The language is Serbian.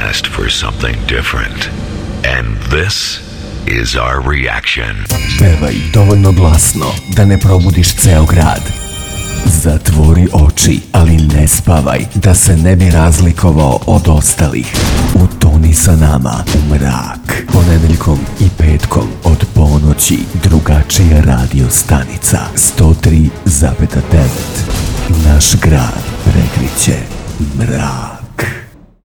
asked for something different. And this is our reaction. Pevaj dovoljno glasno da ne probudiš ceo grad. Zatvori oči, ali ne spavaj, da se ne bi razlikovao od ostalih. Utoni sa nama u mrak. Ponedeljkom i petkom od ponoći drugačija radio stanica 103,9. Naš grad prekriće mrak.